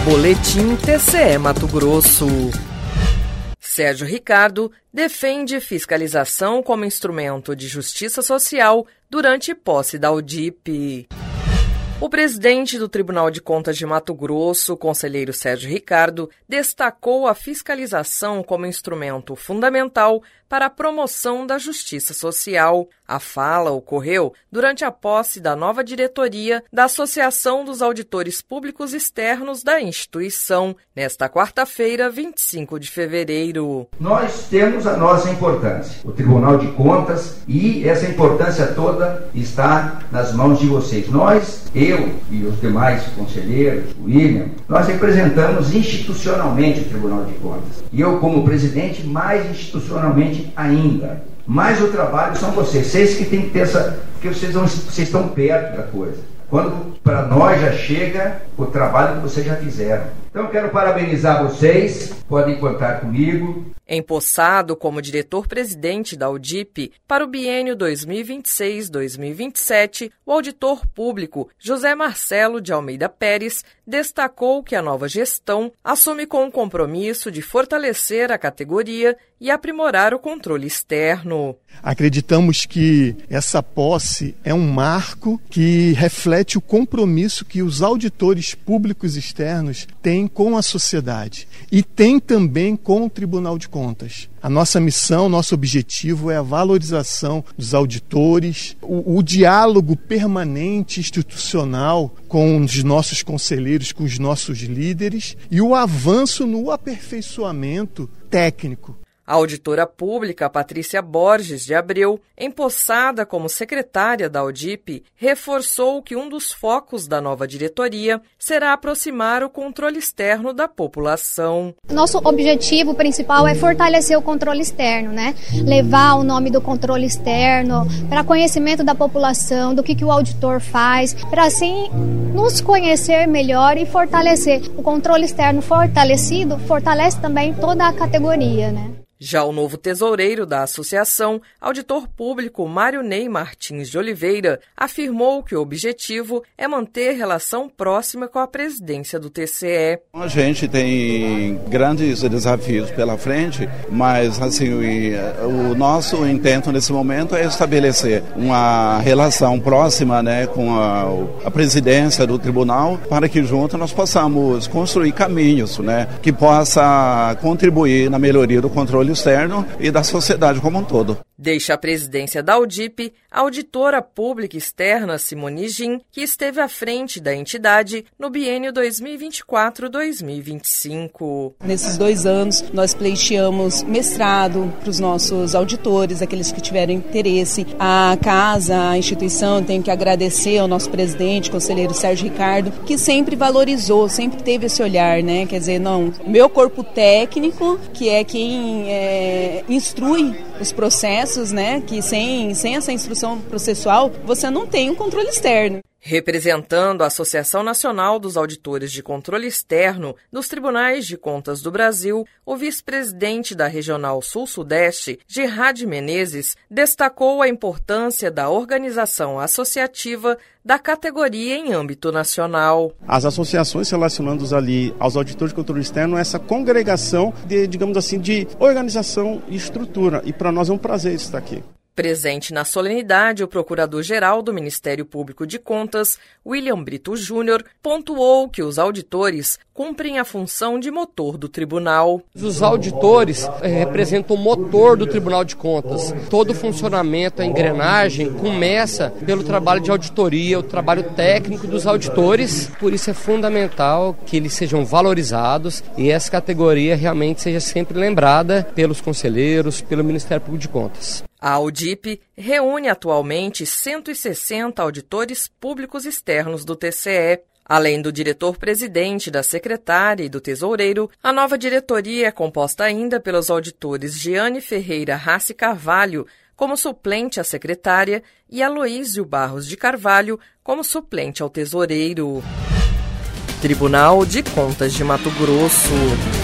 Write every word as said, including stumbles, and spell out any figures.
Boletim T C E Mato Grosso. Sérgio Ricardo defende fiscalização como instrumento de justiça social durante posse da Audip. O presidente do Tribunal de Contas de Mato Grosso, conselheiro Sérgio Ricardo, destacou a fiscalização como instrumento fundamental para a promoção da justiça social. A fala ocorreu durante a posse da nova diretoria da Associação dos Auditores Públicos Externos da instituição, nesta quarta-feira, vinte e cinco de fevereiro. Nós temos a nossa importância, o Tribunal de Contas, e essa importância toda está nas mãos de vocês. Nós, eu e os demais conselheiros, o William, nós representamos institucionalmente o Tribunal de Contas. E eu, como presidente, mais institucionalmente ainda. Mas o trabalho são vocês, vocês que têm que ter essa, porque vocês, vão, vocês estão perto da coisa. Quando para nós já chega o trabalho que vocês já fizeram. Então quero parabenizar vocês, podem contar comigo. Empossado como diretor-presidente da Audip para o biênio dois mil e vinte e seis a dois mil e vinte e sete, o auditor público José Marcelo de Almeida Pérez destacou que a nova gestão assume com o compromisso de fortalecer a categoria e aprimorar o controle externo. Acreditamos que essa posse é um marco que reflete o compromisso que os auditores públicos externos têm com a sociedade e têm também com o Tribunal de Contas. A nossa missão, nosso objetivo é a valorização dos auditores, o, o diálogo permanente institucional com os nossos conselheiros, com os nossos líderes e o avanço no aperfeiçoamento técnico. A auditora pública Patrícia Borges de Abreu, empossada como secretária da Audip, reforçou que um dos focos da nova diretoria será aproximar o controle externo da população. Nosso objetivo principal é fortalecer o controle externo, né? Levar o nome do controle externo para conhecimento da população, do que, que o auditor faz, para assim nos conhecer melhor e fortalecer. O controle externo fortalecido fortalece também toda a categoria, né? Já o novo tesoureiro da associação, auditor público Mário Ney Martins de Oliveira, afirmou que o objetivo é manter relação próxima com a presidência do T C E. A gente tem grandes desafios pela frente, mas assim, o, o nosso intento nesse momento é estabelecer uma relação próxima, né, com a, a presidência do tribunal, para que juntos nós possamos construir caminhos, né, que possa contribuir na melhoria do controle externo e da sociedade como um todo. Deixa a presidência da Audip a auditora pública externa Simone Gin, que esteve à frente da entidade no biênio dois mil e vinte e quatro a dois mil e vinte e cinco. Nesses dois anos, nós pleiteamos mestrado para os nossos auditores, aqueles que tiveram interesse. A casa, a instituição, tem que agradecer ao nosso presidente, conselheiro Sérgio Ricardo, que sempre valorizou, sempre teve esse olhar, né? Quer dizer, não, meu corpo técnico, que é quem é, instrui os processos, né, que sem, sem essa instrução processual, você não tem um controle externo. Representando a Associação Nacional dos Auditores de Controle Externo dos Tribunais de Contas do Brasil, o vice-presidente da Regional Sul-Sudeste, Gerard Menezes, destacou a importância da organização associativa da categoria em âmbito nacional. As associações relacionando ali aos auditores de controle externo, essa congregação de, digamos assim, de organização e estrutura. E para nós é um prazer estar aqui. Presente na solenidade, o Procurador-Geral do Ministério Público de Contas, William Brito Júnior, pontuou que os auditores cumprem a função de motor do tribunal. Os auditores eh, representam o motor do Tribunal de Contas. Todo o funcionamento, a engrenagem, começa pelo trabalho de auditoria, o trabalho técnico dos auditores. Por isso é fundamental que eles sejam valorizados e essa categoria realmente seja sempre lembrada pelos conselheiros, pelo Ministério Público de Contas. A Audip reúne atualmente cento e sessenta auditores públicos externos do T C E. Além do diretor-presidente, da secretária e do tesoureiro, a nova diretoria é composta ainda pelos auditores Giane Ferreira Rassi Carvalho, como suplente à secretária, e Aloísio Barros de Carvalho, como suplente ao tesoureiro. Tribunal de Contas de Mato Grosso.